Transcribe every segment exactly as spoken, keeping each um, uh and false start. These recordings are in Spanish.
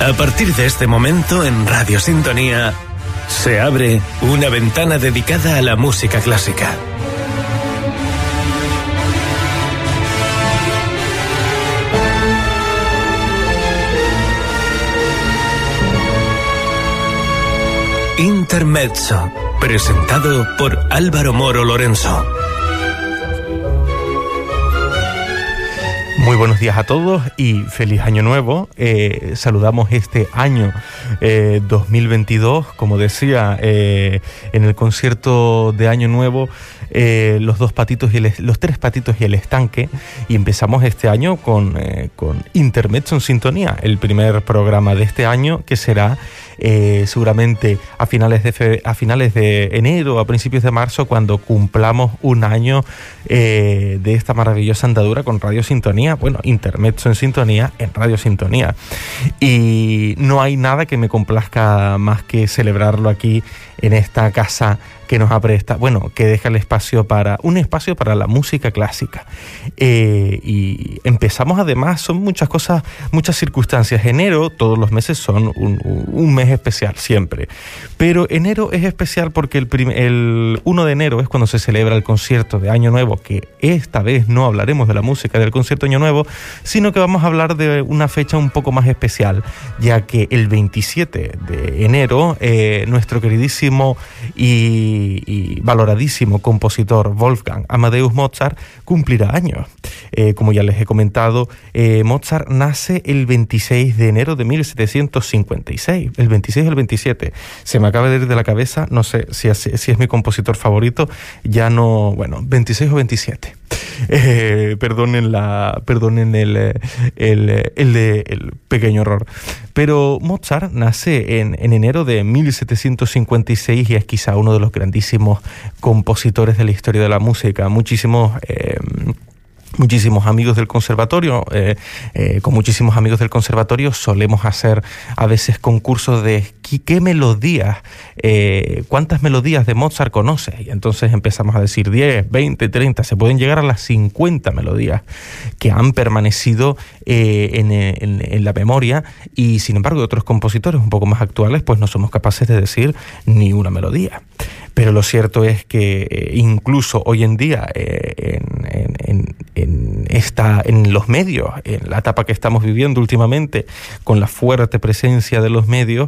A partir de este momento en Radio Sintonía se abre una ventana dedicada a la música clásica. Intermezzo, presentado por Álvaro Moro Lorenzo. Muy buenos días a todos y feliz año nuevo. Eh, saludamos este año eh, dos mil veintidós, como decía, eh, en el concierto de año nuevo, eh, los dos patitos y el, los tres patitos y el estanque, y empezamos este año con, eh, con Intermezzo en Sintonía, el primer programa de este año, que será eh, seguramente a finales de fe, a finales de enero, a principios de marzo, cuando cumplamos un año eh, de esta maravillosa andadura con Radio Sintonía. Bueno, Intermezzo en Sintonía en Radio Sintonía. Y no hay nada que me complazca más que celebrarlo aquí en esta casa que nos apresta, bueno, que deja el espacio para, un espacio para la música clásica. Eh, y empezamos además, son muchas cosas, muchas circunstancias. Enero, todos los meses son un, un mes especial, siempre. Pero enero es especial porque el, prim, el uno de enero es cuando se celebra el concierto de Año Nuevo, que esta vez no hablaremos de la música del concierto de Año Nuevo, sino que vamos a hablar de una fecha un poco más especial, ya que el veintisiete de enero, eh, nuestro queridísimo y y valoradísimo compositor Wolfgang Amadeus Mozart cumplirá años. Eh, como ya les he comentado, eh, Mozart nace el veintiséis de enero de mil setecientos cincuenta y seis, el veintiséis o el veintisiete, se me acaba de ir de la cabeza, no sé si es, si es mi compositor favorito, ya no, bueno, veintiséis o veintisiete. Eh, perdonen la, perdonen el, el, el, el pequeño error. Pero Mozart nace en, en enero de mil setecientos cincuenta y seis y es quizá uno de los grandísimos compositores de la historia de la música. Muchísimos... Eh, Muchísimos amigos del conservatorio, eh, eh, con muchísimos amigos del conservatorio solemos hacer a veces concursos de qué melodías, eh, cuántas melodías de Mozart conoces, y entonces empezamos a decir diez, veinte, treinta, se pueden llegar a las cincuenta melodías que han permanecido eh, en, en, en la memoria, y sin embargo de otros compositores un poco más actuales pues no somos capaces de decir ni una melodía. Pero lo cierto es que eh, incluso hoy en día eh, en, en, en, esta, en los medios, en la etapa que estamos viviendo últimamente, con la fuerte presencia de los medios,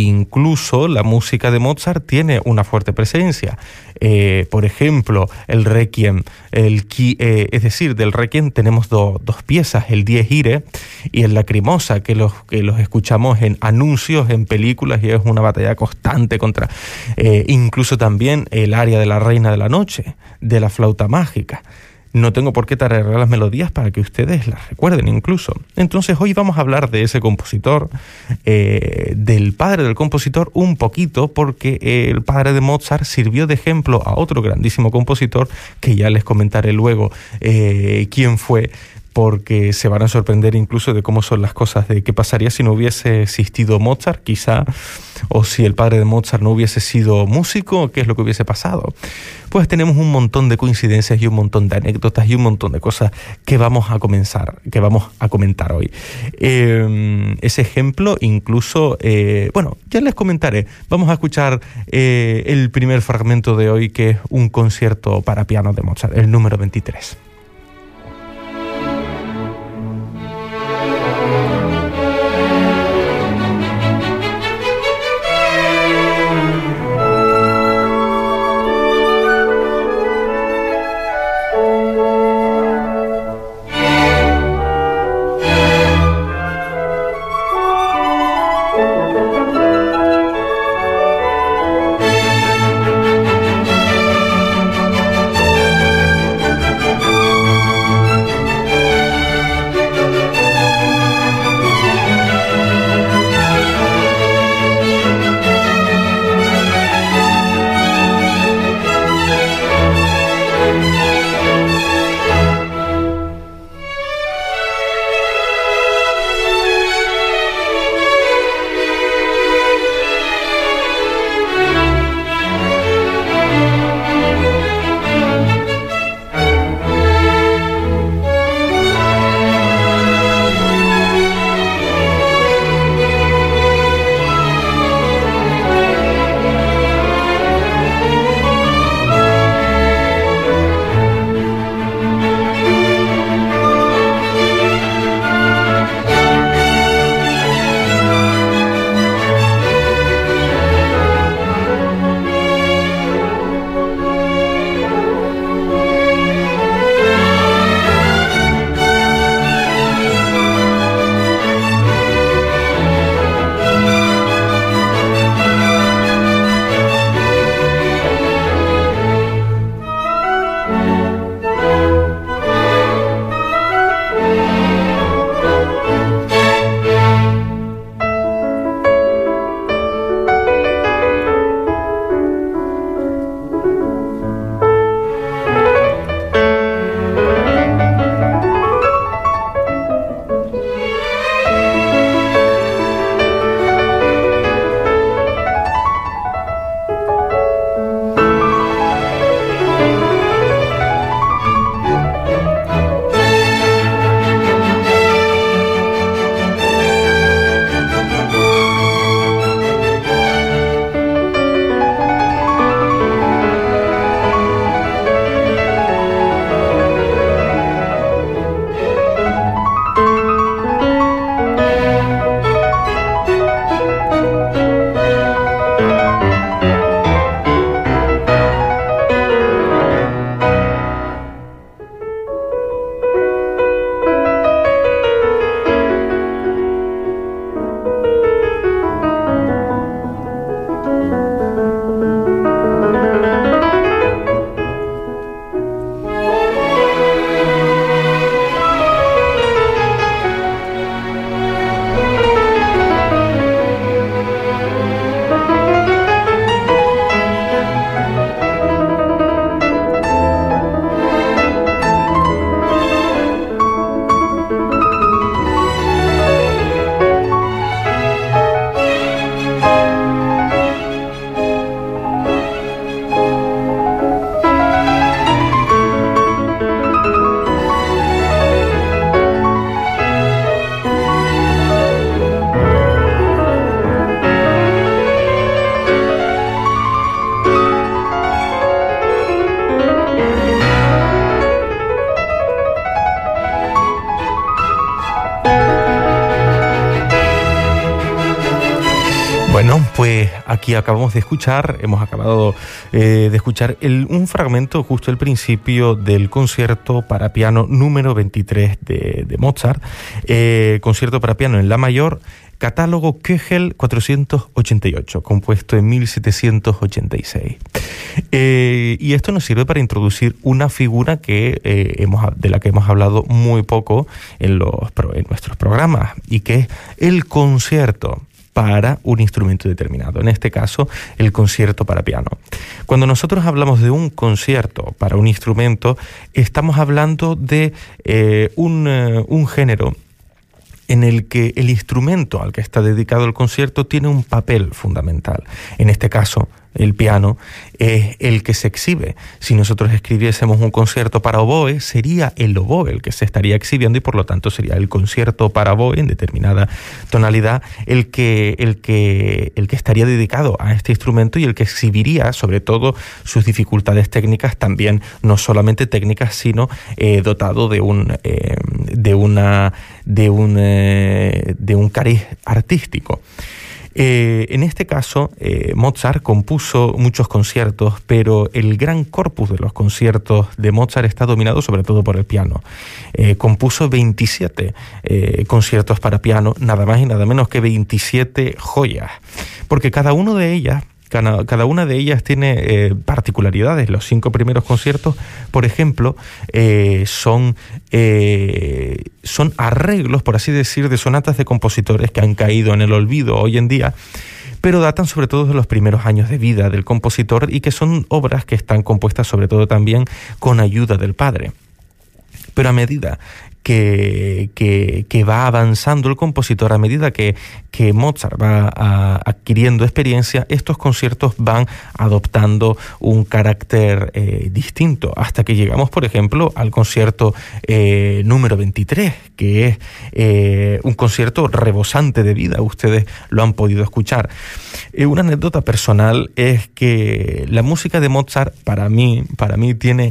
incluso la música de Mozart tiene una fuerte presencia. Eh, por ejemplo, el Requiem, el, eh, es decir, del Requiem tenemos do, dos piezas, el Dies Irae y el Lacrimosa, que los, que los escuchamos en anuncios, en películas, y es una batalla constante contra, eh, incluso también También el aria de la Reina de la Noche, de la flauta mágica. No tengo por qué tararear las melodías para que ustedes las recuerden incluso. Entonces hoy vamos a hablar de ese compositor, eh, del padre del compositor un poquito, porque el padre de Mozart sirvió de ejemplo a otro grandísimo compositor, que ya les comentaré luego eh, quién fue, porque se van a sorprender incluso de cómo son las cosas, de qué pasaría si no hubiese existido Mozart, quizá, o si el padre de Mozart no hubiese sido músico, qué es lo que hubiese pasado. Pues tenemos un montón de coincidencias y un montón de anécdotas y un montón de cosas que vamos a comenzar, que vamos a comentar hoy. Eh, ese ejemplo incluso, eh, bueno, ya les comentaré. Vamos a escuchar eh, el primer fragmento de hoy, que es un concierto para piano de Mozart, el número veintitrés. Bueno, pues aquí acabamos de escuchar, hemos acabado eh, de escuchar el, un fragmento justo al principio del concierto para piano número veintitrés de, de Mozart, eh, concierto para piano en la mayor, catálogo Köchel cuatrocientos ochenta y ocho, compuesto en mil setecientos ochenta y seis. Eh, y esto nos sirve para introducir una figura que eh, hemos, de la que hemos hablado muy poco en, los, en nuestros programas, y que es el concierto para un instrumento determinado, en este caso el concierto para piano. Cuando nosotros hablamos de un concierto para un instrumento, estamos hablando de eh, un, uh, un género en el que el instrumento al que está dedicado el concierto tiene un papel fundamental. En este caso, el piano es el que se exhibe. Si nosotros escribiésemos un concierto para oboe, sería el oboe el que se estaría exhibiendo, y por lo tanto sería el concierto para oboe en determinada tonalidad el que, el que, el que estaría dedicado a este instrumento, y el que exhibiría sobre todo sus dificultades técnicas, también no solamente técnicas, sino eh, dotado de un, eh, de una, de un, eh, de un cariz artístico. Eh, en este caso, eh, Mozart compuso muchos conciertos, pero el gran corpus de los conciertos de Mozart está dominado sobre todo por el piano. Eh, compuso veintisiete eh, conciertos para piano, nada más y nada menos que veintisiete joyas, porque cada uno de ellas Cada, cada una de ellas tiene eh, particularidades. Los cinco primeros conciertos, por ejemplo, eh, son, eh, son arreglos, por así decir, de sonatas de compositores que han caído en el olvido hoy en día, pero datan sobre todo de los primeros años de vida del compositor, y que son obras que están compuestas sobre todo también con ayuda del padre. Pero a medida que, que, que va avanzando el compositor, a medida que, que Mozart va a, adquiriendo experiencia, estos conciertos van adoptando un carácter eh, distinto, hasta que llegamos, por ejemplo, al concierto eh, número veintitrés, que es eh, un concierto rebosante de vida. Ustedes lo han podido escuchar. Eh, una anécdota personal es que la música de Mozart, para mí, para mí tiene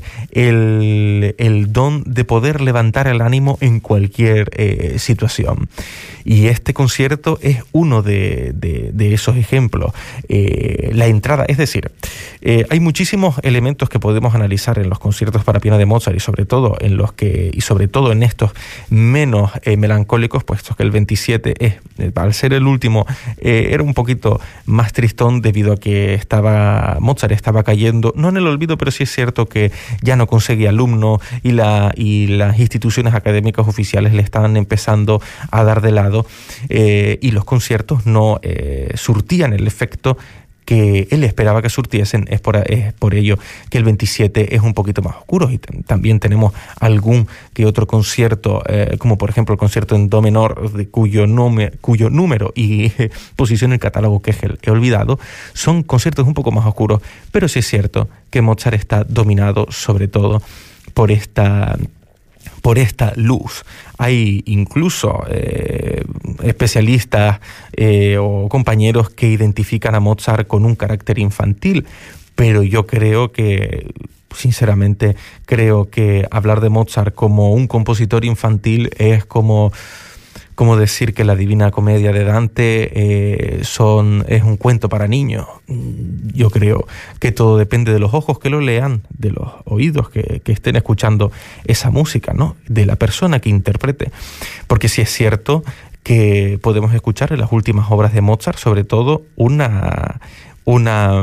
el, el don de poder levantar el ánimo en cualquier eh, situación. Y este concierto es uno de, de, de esos ejemplos. Eh, la entrada, es decir, eh, hay muchísimos elementos que podemos analizar en los conciertos para piano de Mozart, y sobre todo en los que y sobre todo en estos menos eh, melancólicos, puesto que el veintisiete es, eh, al ser el último, eh, era un poquito más tristón, debido a que estaba Mozart estaba cayendo, no en el olvido, pero sí es cierto que ya no conseguía alumnos, y la y las instituciones académicas oficiales le estaban empezando a dar de lado, eh, y los conciertos no eh, surtían el efecto que él esperaba que surtiesen. Es por, es por ello que el veintisiete es un poquito más oscuro, y t- también tenemos algún que otro concierto, eh, como por ejemplo el concierto en do menor, de cuyo, nome, cuyo número y eh, posición en el catálogo Köchel he olvidado. Son conciertos un poco más oscuros, pero sí es cierto que Mozart está dominado sobre todo por esta... por esta luz. Hay incluso eh, especialistas eh, o compañeros que identifican a Mozart con un carácter infantil, pero yo creo que, sinceramente, creo que hablar de Mozart como un compositor infantil es como... como decir que la Divina Comedia de Dante eh, son, es un cuento para niños. Yo creo que todo depende de los ojos que lo lean, de los oídos que, que estén escuchando esa música, ¿no? De la persona que interprete. Porque sí es cierto que podemos escuchar en las últimas obras de Mozart, sobre todo, una, una,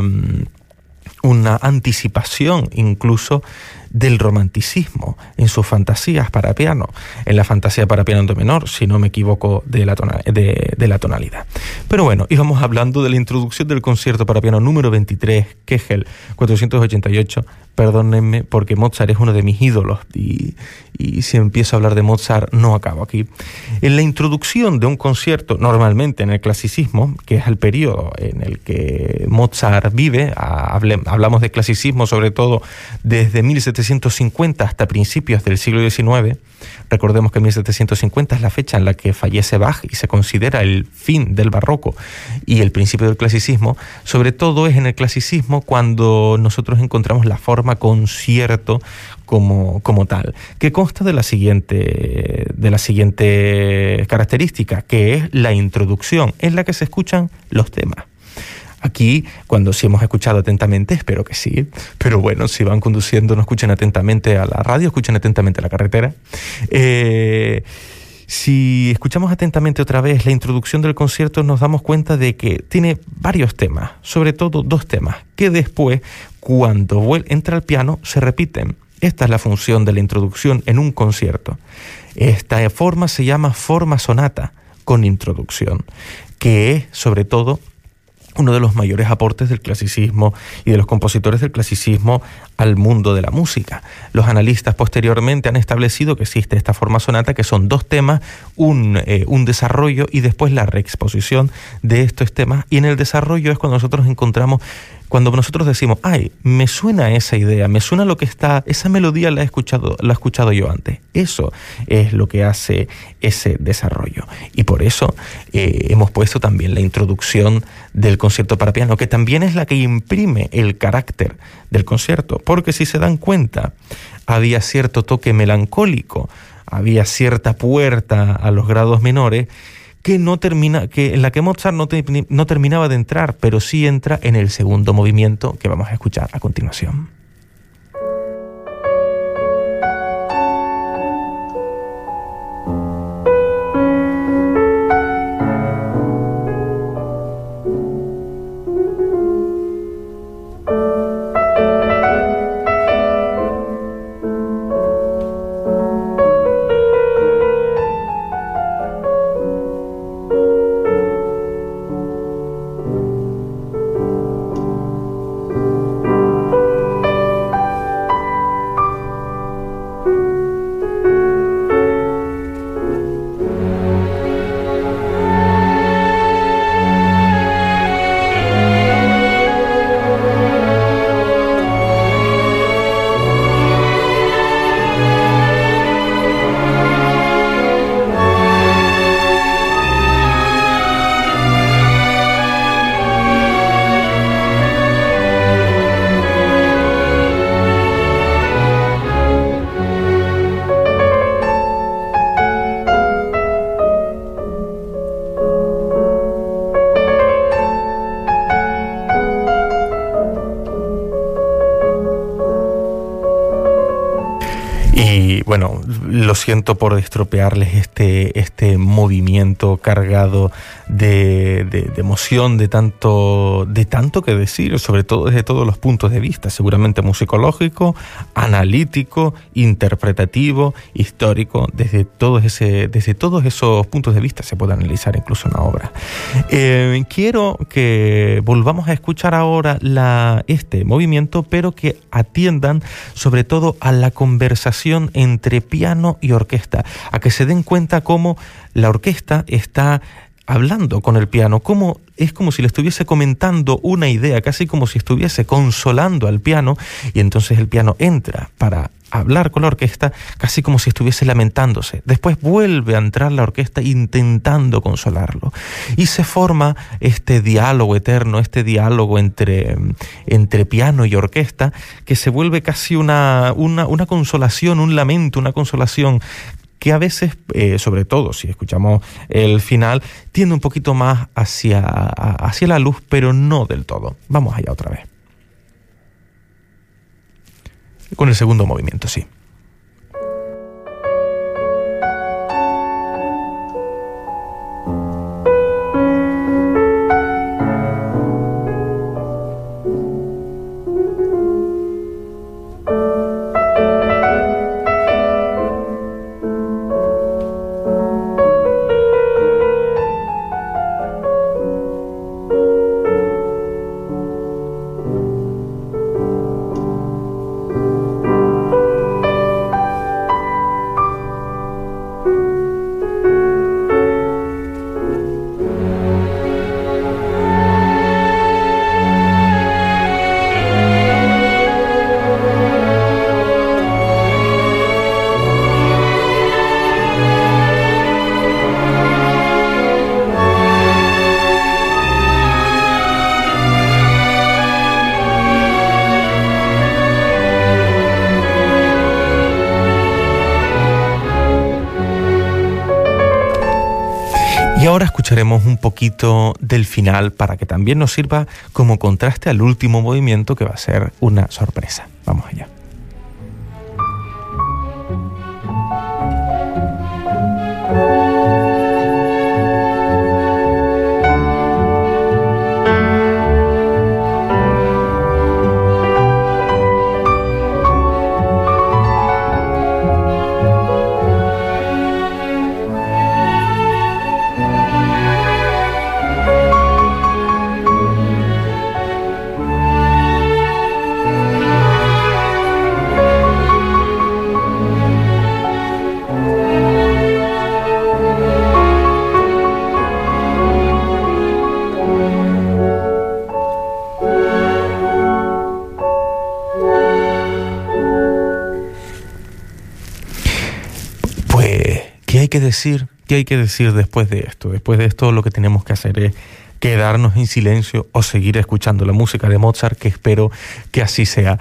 una anticipación incluso del romanticismo en sus fantasías para piano, en la fantasía para piano en do menor, si no me equivoco de la, tona, de, de la tonalidad. Pero bueno, íbamos hablando de la introducción del concierto para piano número veintitrés, Köchel cuatrocientos ochenta y ocho. Perdónenme, porque Mozart es uno de mis ídolos, y, y si empiezo a hablar de Mozart no acabo aquí. En la introducción de un concierto, normalmente en el clasicismo, que es el periodo en el que Mozart vive, hable, hablamos de clasicismo sobre todo desde mil setecientos cincuenta hasta principios del siglo diecinueve. Recordemos que mil setecientos cincuenta es la fecha en la que fallece Bach y se considera el fin del barroco y el principio del clasicismo. Sobre todo es en el clasicismo cuando nosotros encontramos la forma concierto como, como tal, que consta de la siguiente de la siguiente característica, que es la introducción, en la que se escuchan los temas. Aquí, cuando sí hemos escuchado atentamente, espero que sí, pero bueno, si van conduciendo, no escuchen atentamente a la radio, escuchen atentamente a la carretera. Eh, si escuchamos atentamente otra vez la introducción del concierto, nos damos cuenta de que tiene varios temas, sobre todo dos temas, que después, cuando vuel- entra al piano, se repiten. Esta es la función de la introducción en un concierto. Esta forma se llama forma sonata con introducción, que es, sobre todo, uno de los mayores aportes del clasicismo y de los compositores del clasicismo al mundo de la música. Los analistas posteriormente han establecido que existe esta forma sonata, que son dos temas, un, eh, un desarrollo y después la reexposición de estos temas. Y en el desarrollo es cuando nosotros encontramos, cuando nosotros decimos, ay, me suena esa idea, me suena lo que está, esa melodía la he escuchado, la he escuchado yo antes. Eso es lo que hace ese desarrollo. Y por eso eh, hemos puesto también la introducción del concierto para piano, que también es la que imprime el carácter del concierto. Porque si se dan cuenta, había cierto toque melancólico, había cierta puerta a los grados menores, que no termina, que en la que Mozart no, te, no terminaba de entrar, pero sí entra en el segundo movimiento que vamos a escuchar a continuación. Y bueno, lo siento por estropearles este, este movimiento cargado de, de, de emoción, de tanto, de tanto que decir, sobre todo desde todos los puntos de vista, seguramente musicológico, analítico, interpretativo, histórico, desde todos, ese, desde todos esos puntos de vista se puede analizar incluso una obra. Eh, quiero que volvamos a escuchar ahora la, este movimiento, pero que atiendan sobre todo a la conversación entre piano y orquesta, a que se den cuenta cómo la orquesta está hablando con el piano, cómo es como si le estuviese comentando una idea, casi como si estuviese consolando al piano, y entonces el piano entra para hablar con la orquesta, casi como si estuviese lamentándose. Después vuelve a entrar la orquesta intentando consolarlo. Y se forma este diálogo eterno, este diálogo entre, entre piano y orquesta, que se vuelve casi una, una, una consolación, un lamento, una consolación que a veces, eh, sobre todo si escuchamos el final, tiende un poquito más hacia, hacia la luz, pero no del todo. Vamos allá otra vez. Con el segundo movimiento, sí. escucharemos un poquito del final para que también nos sirva como contraste al último movimiento, que va a ser una sorpresa. Vamos allá. ¿Qué decir? ¿Qué hay que decir después de esto? Después de esto lo que tenemos que hacer es quedarnos en silencio o seguir escuchando la música de Mozart, que espero que así sea.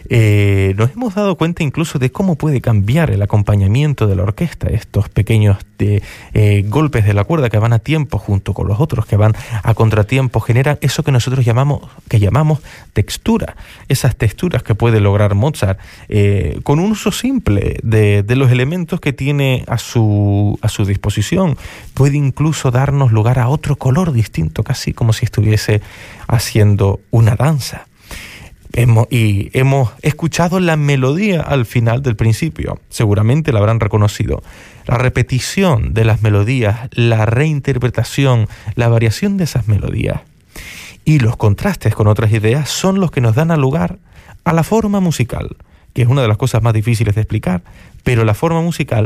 Eh, nos hemos dado cuenta incluso de cómo puede cambiar el acompañamiento de la orquesta, estos pequeños de, eh, golpes de la cuerda que van a tiempo junto con los otros que van a contratiempo, generan eso que nosotros llamamos, que llamamos textura, esas texturas que puede lograr Mozart eh, con un uso simple de, de los elementos que tiene a su, a su disposición. Puede incluso darnos lugar a otro color distinto, casi como si estuviese haciendo una danza. Hemos, y hemos escuchado la melodía al final del principio, seguramente la habrán reconocido. La repetición de las melodías, la reinterpretación, la variación de esas melodías y los contrastes con otras ideas son los que nos dan lugar a la forma musical, que es una de las cosas más difíciles de explicar, pero la forma musical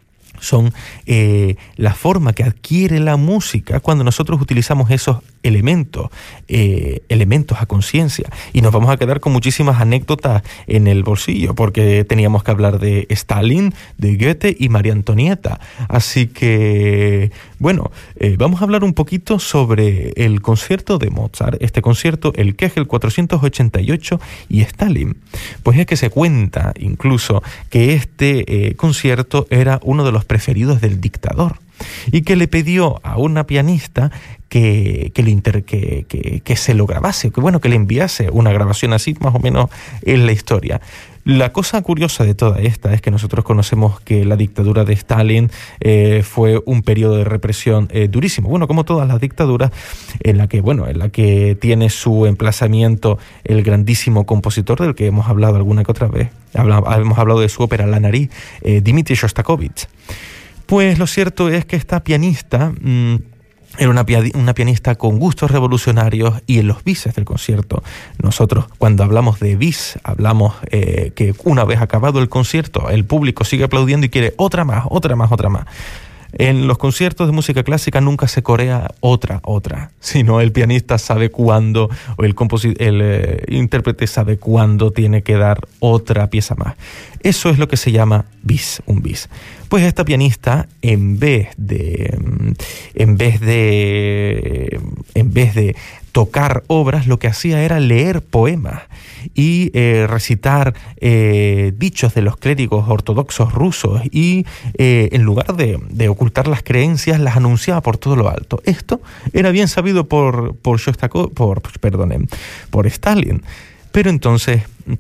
son eh, la forma que adquiere la música cuando nosotros utilizamos esos elementos, eh, elementos a conciencia. Y nos vamos a quedar con muchísimas anécdotas en el bolsillo, porque teníamos que hablar de Stalin, de Goethe y María Antonieta. Así que, bueno, eh, vamos a hablar un poquito sobre el concierto de Mozart, este concierto, el Kegel cuatrocientos ochenta y ocho y Stalin. Pues es que se cuenta incluso que este eh, concierto era uno de los preferidos del dictador y que le pidió a una pianista que, que, le inter, que, que, que se lo grabase, que bueno, que le enviase una grabación así, más o menos es la historia. La cosa curiosa de toda esta es que nosotros conocemos que la dictadura de Stalin eh, fue un periodo de represión eh, durísimo, bueno, como todas las dictaduras, en la que, bueno, en la que tiene su emplazamiento el grandísimo compositor del que hemos hablado alguna que otra vez, Habla, hemos hablado de su ópera La Nariz, eh, Dmitri Shostakovich. Pues lo cierto es que esta pianista mmm, era una, una pianista con gustos revolucionarios, y en los bises del concierto, nosotros cuando hablamos de bis, hablamos eh, que una vez acabado el concierto, el público sigue aplaudiendo y quiere otra más, otra más, otra más. En los conciertos de música clásica nunca se corea otra, otra, sino el pianista sabe cuándo, o el, composi- el eh, intérprete sabe cuándo tiene que dar otra pieza más. Eso es lo que se llama bis, un bis. Pues esta pianista, en vez de, en vez de, en vez de tocar obras, lo que hacía era leer poemas y eh, recitar eh, dichos de los clérigos ortodoxos rusos, y eh, en lugar de, de ocultar las creencias, las anunciaba por todo lo alto. Esto era bien sabido por por Shostakov, por perdonen, por Stalin, pero entonces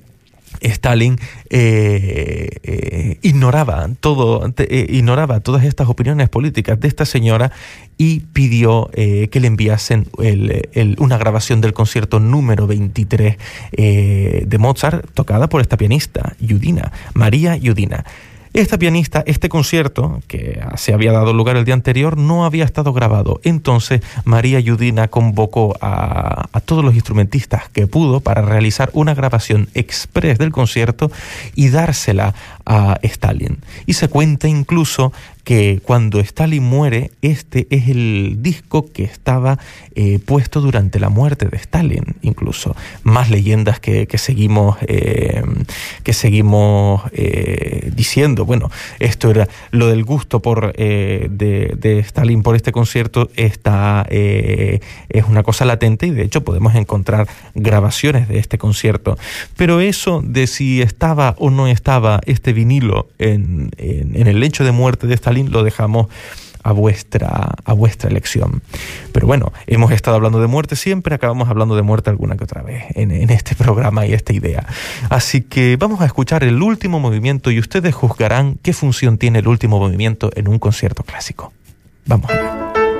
Stalin eh, eh, ignoraba todo, eh, ignoraba todas estas opiniones políticas de esta señora y pidió eh, que le enviasen el, el, una grabación del concierto número veintitrés eh, de Mozart, tocada por esta pianista, Yudina, María Yudina. Esta pianista, este concierto, que se había dado lugar el día anterior, no había estado grabado. Entonces, María Yudina convocó a, a todos los instrumentistas que pudo para realizar una grabación express del concierto y dársela a Stalin. Y se cuenta incluso que cuando Stalin muere, este es el disco que estaba eh, puesto durante la muerte de Stalin, incluso. Más leyendas que, que seguimos, eh, que seguimos eh, diciendo. Bueno, esto era lo del gusto por eh, de, de Stalin por este concierto, está, eh, es una cosa latente, y de hecho podemos encontrar grabaciones de este concierto. Pero eso de si estaba o no estaba este vinilo en, en, en el lecho de muerte de Stalin, lo dejamos a vuestra, a vuestra elección. Pero bueno, hemos estado hablando de muerte siempre, acabamos hablando de muerte alguna que otra vez en, en este programa y esta idea. Así que vamos a escuchar el último movimiento y ustedes juzgarán qué función tiene el último movimiento en un concierto clásico. Vamos allá.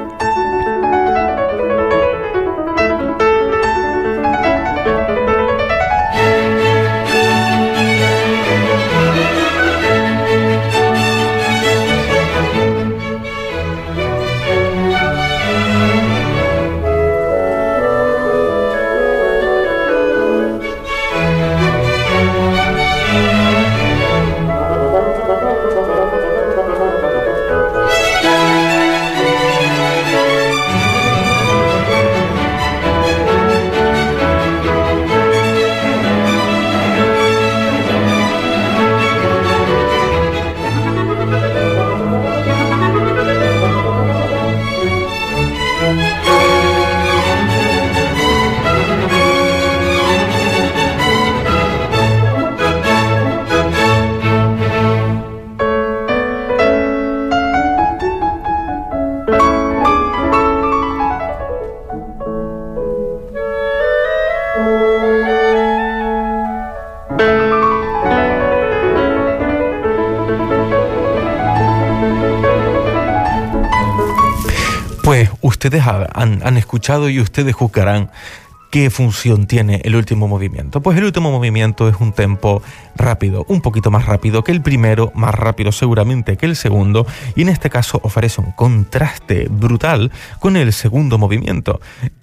Pues ustedes han, han escuchado y ustedes juzgarán qué función tiene el último movimiento. Pues el último movimiento es un tempo rápido, un poquito más rápido que el primero, más rápido seguramente que el segundo, y en este caso ofrece un contraste brutal con el segundo movimiento.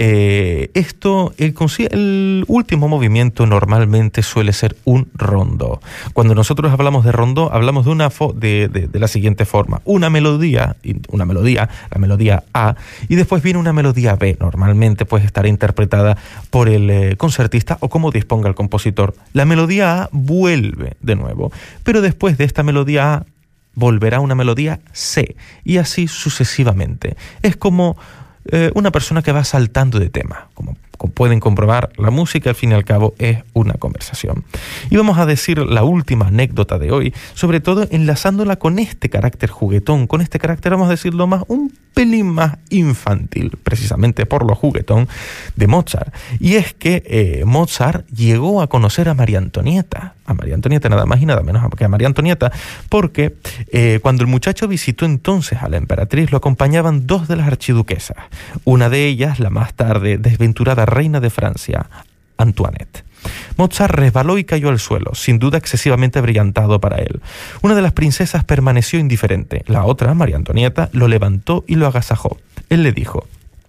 Eh, esto, el, el último movimiento normalmente suele ser un rondó. Cuando nosotros hablamos de rondó, hablamos de una fo de, de, de la siguiente forma: una melodía, una melodía, la melodía A, y después viene una melodía B. Normalmente pues estará interpretada por el eh, concertista o como disponga el compositor. La melodía A vuelve de nuevo, pero después de esta melodía A volverá una melodía C, y así sucesivamente. Es como eh, una persona que va saltando de tema. Como, como pueden comprobar, la música al fin y al cabo es una conversación. Y vamos a decir la última anécdota de hoy, sobre todo enlazándola con este carácter juguetón, con este carácter, vamos a decirlo más, un pelín más infantil, precisamente por lo juguetón de Mozart. Y es que eh, Mozart llegó a conocer a María Antonieta, a María Antonieta nada más y nada menos que a María Antonieta, porque eh, cuando el muchacho visitó entonces a la emperatriz, lo acompañaban dos de las archiduquesas, una de ellas la más tarde desventurada reina de Francia, Antoinette. Mozart resbaló y cayó al suelo, sin duda excesivamente brillantado para él. Una de las princesas permaneció indiferente, la otra, María Antonieta, lo levantó y lo agasajó. Él le dijo: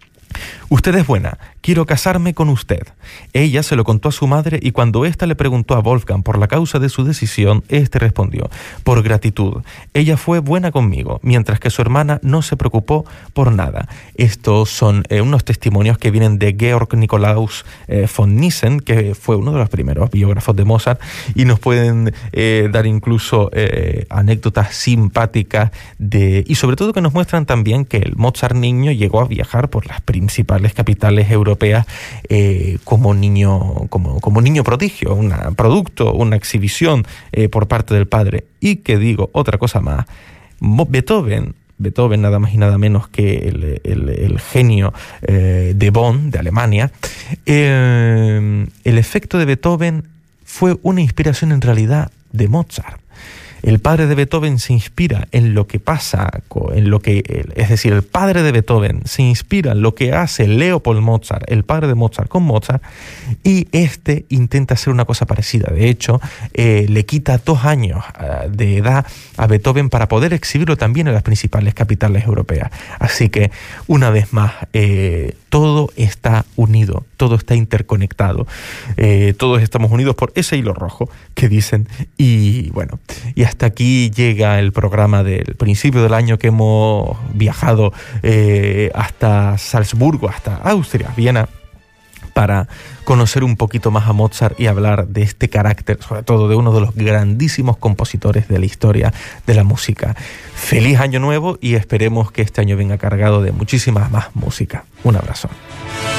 «Usted es buena, quiero casarme con usted». Ella se lo contó a su madre y cuando ésta le preguntó a Wolfgang por la causa de su decisión, éste respondió: «Por gratitud. Ella fue buena conmigo, mientras que su hermana no se preocupó por nada». Estos son eh, unos testimonios que vienen de Georg Nikolaus eh, von Nissen, que fue uno de los primeros biógrafos de Mozart, y nos pueden eh, dar incluso eh, anécdotas simpáticas de, y sobre todo que nos muestran también que el Mozart niño llegó a viajar por las principales capitales europeas eh, como niño como, como niño prodigio, un producto, una exhibición eh, por parte del padre. Y que digo otra cosa más, Beethoven Beethoven, nada más y nada menos que el, el, el genio eh, de Bonn, de Alemania, eh, el efecto de Beethoven fue una inspiración en realidad de Mozart. El padre de Beethoven se inspira en lo que pasa, en lo que, es decir, el padre de Beethoven se inspira en lo que hace Leopold Mozart, el padre de Mozart, con Mozart, y este intenta hacer una cosa parecida. De hecho, eh, le quita dos años uh, de edad a Beethoven para poder exhibirlo también en las principales capitales europeas. Así que, una vez más, eh, todo está unido, todo está interconectado. Eh, todos estamos unidos por ese hilo rojo que dicen, y bueno, y hasta aquí llega el programa del principio del año, que hemos viajado eh, hasta Salzburgo, hasta Austria, Viena, para conocer un poquito más a Mozart y hablar de este carácter, sobre todo de uno de los grandísimos compositores de la historia de la música. Feliz año nuevo y esperemos que este año venga cargado de muchísima más música. Un abrazo.